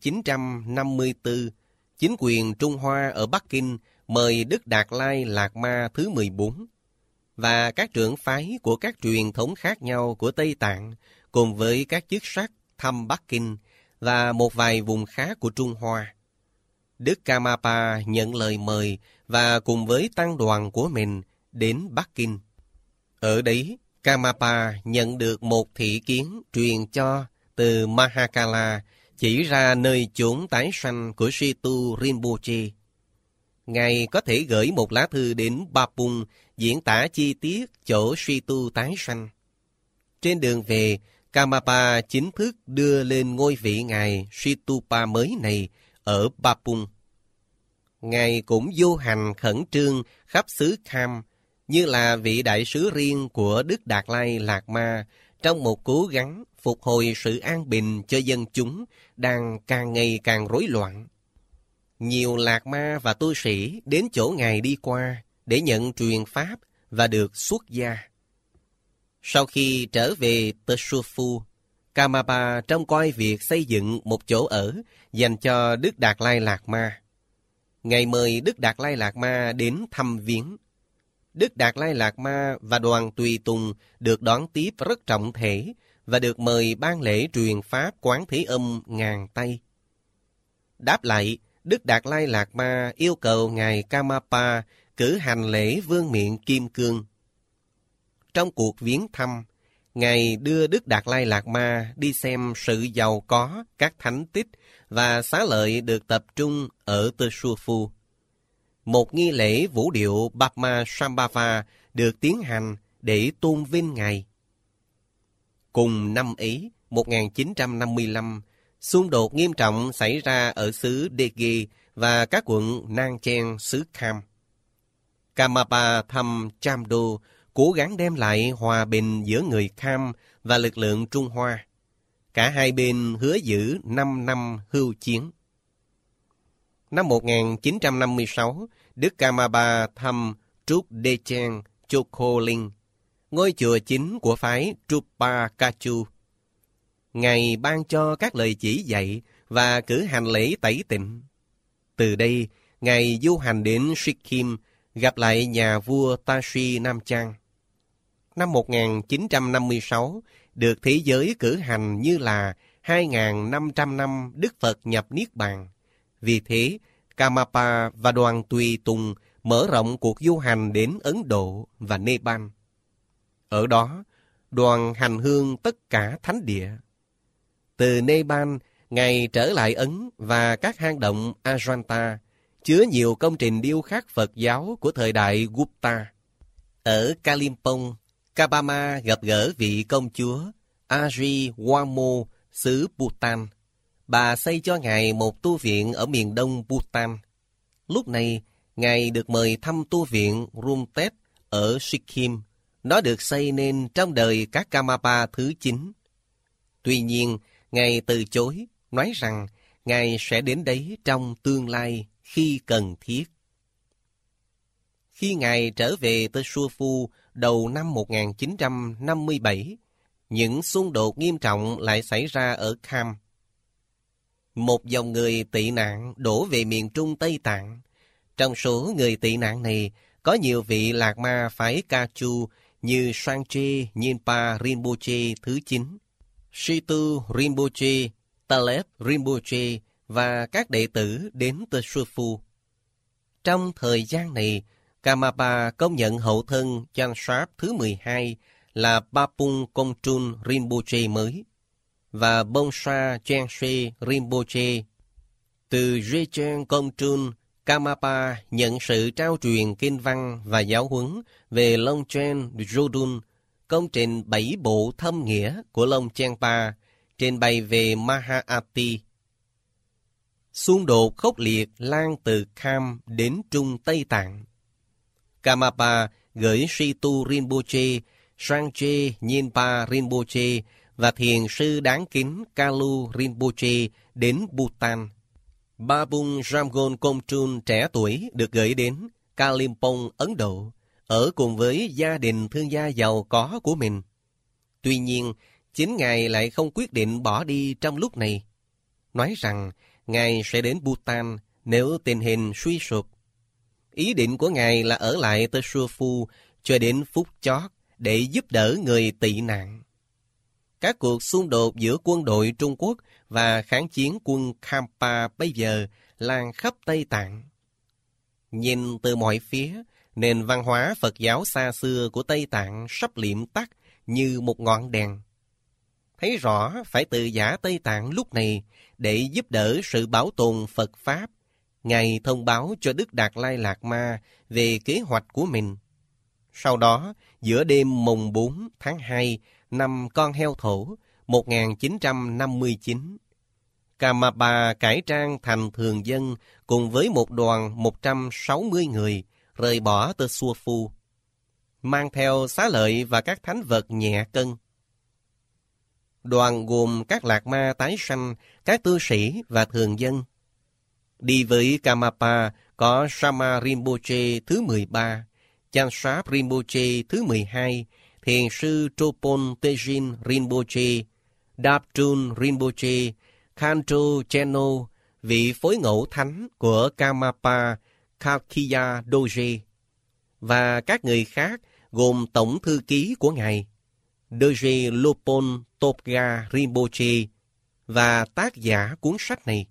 1954, chính quyền Trung Hoa ở Bắc Kinh mời Đức Đạt Lai Lạt Ma thứ 14 và các trưởng phái của các truyền thống khác nhau của Tây Tạng cùng với các chức sắc thăm Bắc Kinh và một vài vùng khác của Trung Hoa. Đức Karmapa nhận lời mời và cùng với tăng đoàn của mình đến Bắc Kinh. Ở đấy, Karmapa nhận được một thị kiến truyền cho từ Mahakala chỉ ra nơi chốn tái sanh của Shitu Rinpoche. Ngài có thể gửi một lá thư đến Bapung diễn tả chi tiết chỗ Shitu tái sanh. Trên đường về, Karmapa chính thức đưa lên ngôi vị Ngài Situpa mới này ở Bapung. Ngài cũng du hành khẩn trương khắp xứ Kham như là vị đại sứ riêng của Đức Đạt Lai Lạt Ma trong một cố gắng phục hồi sự an bình cho dân chúng đang càng ngày càng rối loạn. Nhiều Lạt Ma và tu sĩ đến chỗ Ngài đi qua để nhận truyền Pháp và được xuất gia. Sau khi trở về Tesufu, Karmapa trông coi việc xây dựng một chỗ ở dành cho Đức Đạt Lai Lạt Ma. Ngài mời Đức Đạt Lai Lạt Ma đến thăm viếng. Đức Đạt Lai Lạt Ma và đoàn tùy tùng được đón tiếp rất trọng thể và được mời ban lễ truyền Pháp Quán Thế Âm ngàn tay. Đáp lại, Đức Đạt Lai Lạt Ma yêu cầu Ngài Karmapa cử hành lễ vương miện kim cương. Trong cuộc viếng thăm, Ngài đưa Đức Đạt Lai Lạt Ma đi xem sự giàu có các thánh tích và xá lợi được tập trung ở Tesufu. Một nghi lễ vũ điệu Bhama Sambhava được tiến hành để tôn vinh Ngài. Cùng năm ấy, 1955, xung đột nghiêm trọng xảy ra ở xứ Dege và các quận Nang Chen, xứ Kham. Karmapa thăm Chamdo, cố gắng đem lại hòa bình giữa người Kham và lực lượng Trung Hoa. Cả hai bên hứa giữ 5 năm hưu chiến. Năm 1956, Đức Karmapa thăm Trúc Dechen Chokoling, ngôi chùa chính của phái Trupa Kachu. Ngài ban cho các lời chỉ dạy và cử hành lễ tẩy tịnh. Từ đây, Ngài du hành đến Sikkim, gặp lại nhà vua Tashi Namchang. năm 1956 được thế giới cử hành như là 2.500 năm Đức Phật nhập Niết Bàn. Vì thế, Karmapa và đoàn tùy tùng mở rộng cuộc du hành đến Ấn Độ và Nepal. Ở đó, đoàn hành hương tất cả thánh địa. Từ Nepal, Ngài trở lại Ấn và các hang động Ajanta, chứa nhiều công trình điêu khắc Phật giáo của thời đại Gupta. Ở Kalimpong, Kabama gặp gỡ vị công chúa Ari Wamo xứ Bhutan. Bà xây cho Ngài một tu viện ở miền đông Bhutan. Lúc này, Ngài được mời thăm tu viện Rumtet ở Sikkim. Nó được xây nên trong đời các Karmapa thứ 9. Tuy nhiên, Ngài từ chối, nói rằng Ngài sẽ đến đấy trong tương lai khi cần thiết. Khi Ngài trở về tới Sufu đầu năm 1957, những xung đột nghiêm trọng lại xảy ra ở Kham. Một dòng người tị nạn đổ về miền Trung Tây Tạng. Trong số người tị nạn này, có nhiều vị lạc ma phái Kachu như Sangche Nyingpa Rinpoche thứ 9, Situ Rinpoche, Taleb Rinpoche và các đệ tử đến từ Sufu. Trong thời gian này, Karmapa công nhận hậu thân Chansap thứ 12 là Papung Kongtrul Rinpoche mới và Bongsa Chenshe Rinpoche. Từ Jechen Kongtrul, Karmapa nhận sự trao truyền kinh văn và giáo huấn về Longchen Jodun, công trình 7 bộ thâm nghĩa của Longchenpa, trình bày về Mahaati. Xung đột khốc liệt lan từ Kham đến Trung Tây Tạng. Karmapa gửi Situ Rinpoche, Sangche Nyingpa Rinpoche và thiền sư đáng kính Kalu Rinpoche đến Bhutan. Babung Ramgon Kongtrul trẻ tuổi được gửi đến Kalimpong, Ấn Độ, ở cùng với gia đình thương gia giàu có của mình. Tuy nhiên, chính Ngài lại không quyết định bỏ đi trong lúc này, nói rằng Ngài sẽ đến Bhutan nếu tình hình suy sụp. Ý định của Ngài là ở lại tới Sufu cho đến phút chót để giúp đỡ người tị nạn. Các cuộc xung đột giữa quân đội Trung Quốc và kháng chiến quân Khampa bây giờ lan khắp Tây Tạng. Nhìn từ mọi phía, nền văn hóa Phật giáo xa xưa của Tây Tạng sắp liệm tắt như một ngọn đèn. Thấy rõ phải từ giã Tây Tạng lúc này để giúp đỡ sự bảo tồn Phật Pháp. Ngài thông báo cho Đức Đạt Lai Lạt Ma về kế hoạch của mình. Sau đó, giữa đêm mùng 4 tháng 2 năm Con Heo Thổ 1959, Karmapa cải trang thành thường dân cùng với một đoàn 160 người rời bỏ từ Sufu, mang theo xá lợi và các thánh vật nhẹ cân. Đoàn gồm các lạc ma tái sanh, các tu sĩ và thường dân. Đi với Karmapa có Sama Rinpoche thứ 13, Chansap Rinpoche thứ 12, thiền sư Tropon Tejin Rinpoche, Dabtrun Rinpoche, Khanto Cheno, vị phối ngẫu thánh của Karmapa Kalkiya Doje, và các người khác gồm tổng thư ký của Ngài, Doje Lopon Topga Rinpoche, và tác giả cuốn sách này.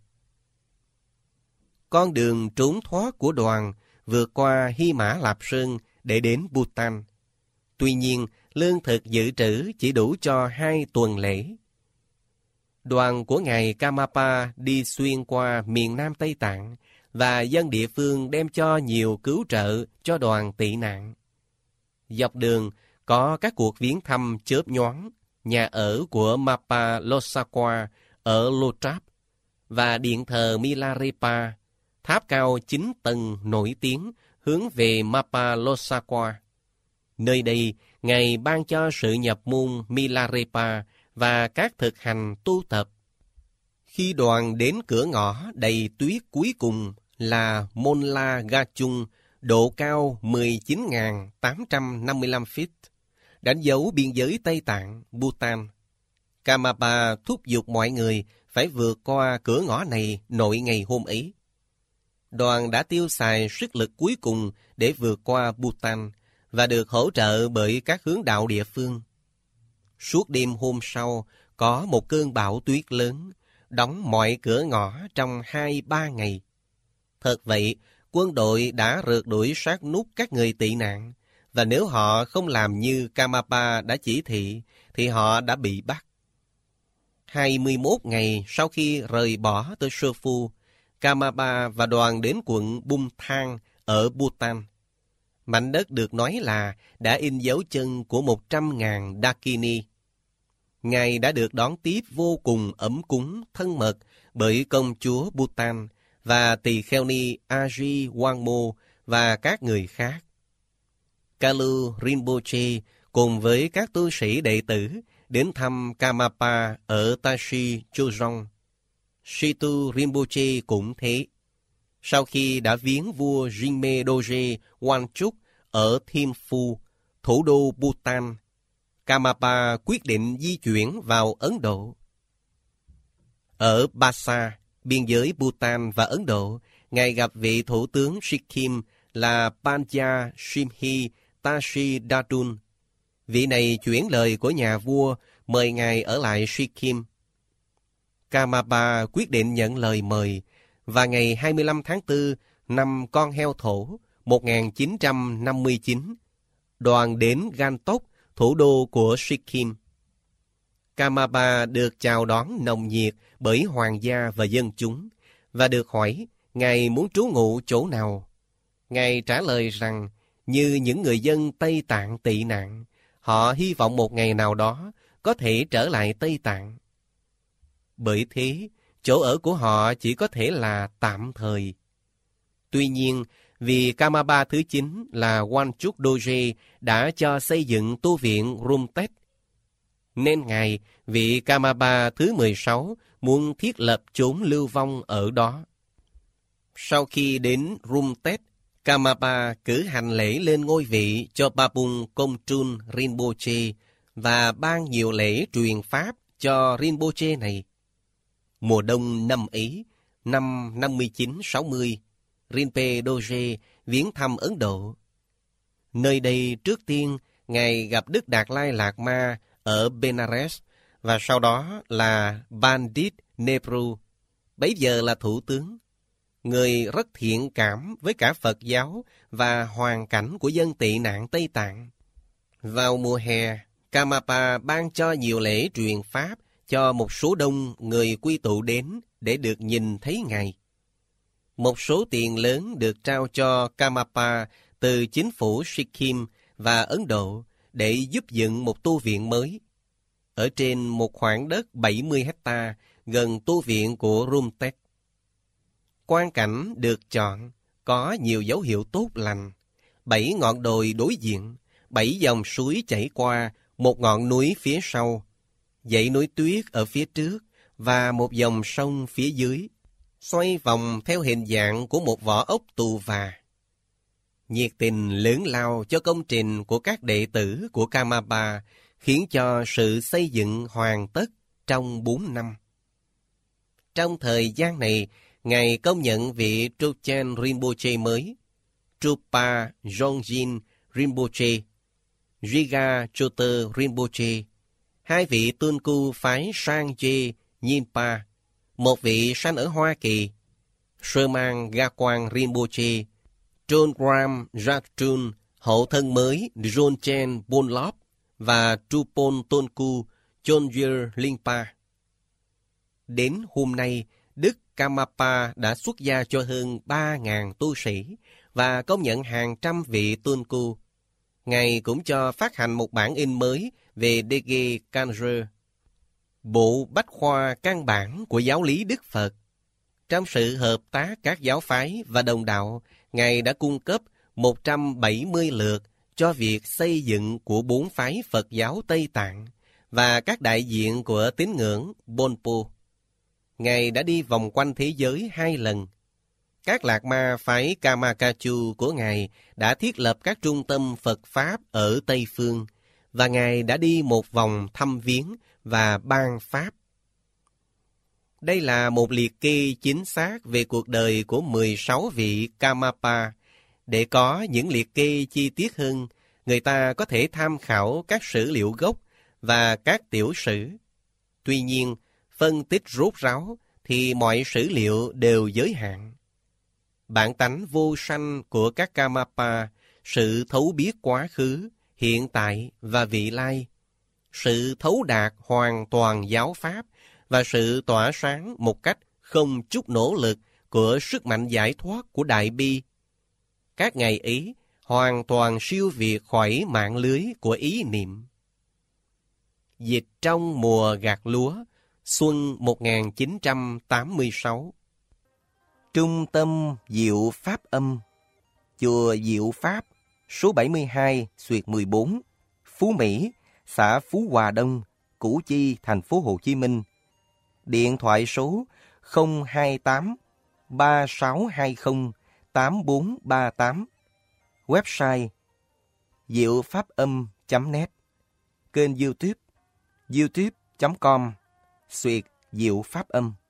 Con đường trốn thoát của đoàn vượt qua Hy Mã Lạp Sơn để đến Bhutan. Tuy nhiên, lương thực dự trữ chỉ đủ cho 2 tuần lễ. Đoàn của Ngài Karmapa đi xuyên qua miền Nam Tây Tạng và dân địa phương đem cho nhiều cứu trợ cho đoàn tị nạn. Dọc đường có các cuộc viếng thăm chớp nhoáng, nhà ở của Mapa Losakwa ở Lotrap và điện thờ Milarepa, tháp cao 9 tầng nổi tiếng hướng về Mapa Losakwa. Nơi đây, Ngài ban cho sự nhập môn Milarepa và các thực hành tu tập. Khi đoàn đến cửa ngõ đầy tuyết cuối cùng là Monla Gachung, độ cao 19.855 feet, đánh dấu biên giới Tây Tạng, Bhutan, Karmapa thúc giục mọi người phải vượt qua cửa ngõ này nội ngày hôm ấy. Đoàn đã tiêu xài sức lực cuối cùng để vượt qua Bhutan và được hỗ trợ bởi các hướng đạo địa phương. Suốt đêm hôm sau, có một cơn bão tuyết lớn, đóng mọi cửa ngõ trong 2-3 ngày. Thật vậy, quân đội đã rượt đuổi sát nút các người tị nạn, và nếu họ không làm như Karmapa đã chỉ thị, thì họ đã bị bắt. 21 ngày sau khi rời bỏ tới Sơ Phu, Karmapa và đoàn đến quận Bum Thang ở Bhutan. Mảnh đất được nói là đã in dấu chân của 100.000 Dakini. Ngài đã được đón tiếp vô cùng ấm cúng, thân mật bởi công chúa Bhutan và tỳ kheo ni Aji Wangmo và các người khác. Kalu Rinpoche cùng với các tu sĩ đệ tử đến thăm Karmapa ở Tashi Chozong. Situ Rinpoche cũng thế. Sau khi đã viếng vua Jinme Doje Wangchuk ở Thimphu, thủ đô Bhutan, Karmapa quyết định di chuyển vào Ấn Độ. Ở Basa, biên giới Bhutan và Ấn Độ, Ngài gặp vị thủ tướng Sikkim là Panya Simhi Tashi Datun. Vị này chuyển lời của nhà vua mời Ngài ở lại Sikkim. Karmapa quyết định nhận lời mời, và ngày 25 tháng 4 năm Con Heo Thổ 1959, đoàn đến Gantok, thủ đô của Sikkim. Karmapa được chào đón nồng nhiệt bởi hoàng gia và dân chúng, và được hỏi Ngài muốn trú ngụ chỗ nào. Ngài trả lời rằng, như những người dân Tây Tạng tị nạn, họ hy vọng một ngày nào đó có thể trở lại Tây Tạng. Bởi thế, chỗ ở của họ chỉ có thể là tạm thời. Tuy nhiên, vì Karmapa thứ 9 là Wangchuk Doje đã cho xây dựng tu viện Rumtek, nên Ngài, vị Karmapa thứ 16, muốn thiết lập chốn lưu vong ở đó. Sau khi đến Rumtek, Karmapa cử hành lễ lên ngôi vị cho Babung Kongtrul Rinpoche và ban nhiều lễ truyền pháp cho Rinpoche này. Mùa đông năm ấy, năm 59-60, Rinpoche Doje viếng thăm Ấn Độ. Nơi đây trước tiên, Ngài gặp Đức Đạt Lai Lạt Ma ở Benares, và sau đó là Pandit Nehru, bấy giờ là thủ tướng. Người rất thiện cảm với cả Phật giáo và hoàn cảnh của dân tị nạn Tây Tạng. Vào mùa hè, Karmapa ban cho nhiều lễ truyền pháp cho một số đông người quy tụ đến để được nhìn thấy Ngài. Một số tiền lớn được trao cho Karmapa từ chính phủ Sikkim và Ấn Độ để giúp dựng một tu viện mới. Ở trên một khoảng đất 70 hecta gần tu viện của Rumtek. Quang cảnh được chọn có nhiều dấu hiệu tốt lành. 7 ngọn đồi đối diện, 7 dòng suối chảy qua, một ngọn núi phía sau, dãy núi tuyết ở phía trước và một dòng sông phía dưới, xoay vòng theo hình dạng của một vỏ ốc tù và. Nhiệt tình lớn lao cho công trình của các đệ tử của Karmapa khiến cho sự xây dựng hoàn tất trong 4 năm. Trong thời gian này, Ngài công nhận vị Trugchen Rinpoche mới, Trupa Jongjin Rinpoche, Jiga Choter Rinpoche, 2 vị tôn cu phái Sangye Nyingpa, một vị sanh ở Hoa Kỳ, Sơ-mang Ga-quang Rinpoche, Trongram Ratchun, hậu thân mới Dzogchen Bonlop và Trupon Tonku Chongyur Lingpa. Đến hôm nay, Đức Karmapa đã xuất gia cho hơn 3.000 tu sĩ và công nhận hàng trăm vị tôn cu. Ngài cũng cho phát hành một bản in mới về Dege Kanjer, bộ bách khoa căn bản của giáo lý Đức Phật. Trong sự hợp tác các giáo phái và đồng đạo, Ngài đã cung cấp 170 lượt cho việc xây dựng của 4 phái Phật giáo Tây Tạng và các đại diện của tín ngưỡng Bonpo. Ngài đã đi vòng quanh thế giới 2 lần. Các lạc ma phái Kamakachu của Ngài đã thiết lập các trung tâm Phật Pháp ở Tây Phương, và Ngài đã đi một vòng thăm viếng và ban Pháp. Đây là một liệt kê chính xác về cuộc đời của 16 vị Karmapa. Để có những liệt kê chi tiết hơn, người ta có thể tham khảo các sử liệu gốc và các tiểu sử. Tuy nhiên, phân tích rốt ráo thì mọi sử liệu đều giới hạn. Bản tánh vô sanh của các Karmapa, sự thấu biết quá khứ, hiện tại và vị lai, sự thấu đạt hoàn toàn giáo pháp và sự tỏa sáng một cách không chút nỗ lực của sức mạnh giải thoát của Đại Bi. Các ngày ấy hoàn toàn siêu việt khỏi mạng lưới của ý niệm. Dịch trong mùa gặt lúa, xuân 1986. Trung tâm Diệu Pháp Âm, Chùa Diệu Pháp, số 72/14, Phú Mỹ, xã Phú Hòa Đông, Củ Chi, thành phố Hồ Chí Minh. Điện thoại số 028 3620 8438. Website diệu pháp âm.net. Kênh YouTube youtube.com/Diệu Pháp Âm.